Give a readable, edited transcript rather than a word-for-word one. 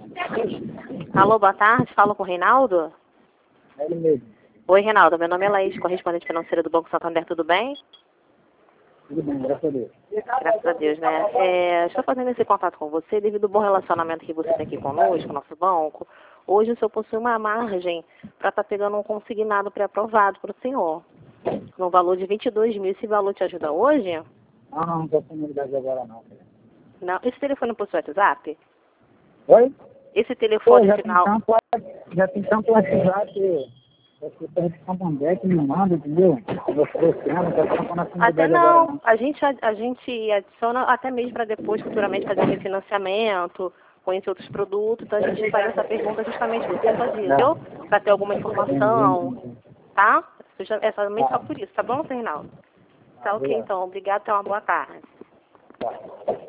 Alô, boa tarde. Falo com o Reinaldo? É ele mesmo. Oi, Reinaldo. Meu nome é Laís, correspondente financeira do Banco Santander. Tudo bem? Tudo bem, graças a Deus. Graças a Deus, né? Estou fazendo esse contato com você devido ao bom relacionamento que você tem aqui conosco, nosso banco. Hoje o senhor possui uma margem para estar pegando um consignado pré-aprovado para o senhor, no valor de 22 mil. Esse valor te ajuda hoje? Não estou com novidade agora não. Não. Esse telefone possui WhatsApp? Oi? Esse telefone Já final... tem tanto WhatsApp que a gente Santander que me manda, entendeu? Eu estou oceano, estou com novidade Até agora não. não. A gente adiciona até mesmo para depois, futuramente, fazer um refinanciamento, conhecer outros produtos. Então a gente faz essa pergunta justamente por conta disso, viu? Para ter alguma informação, tá? É somente só por isso, tá bom, Reinaldo? Tá ok, então. Obrigado, tenha uma boa tarde. Tá.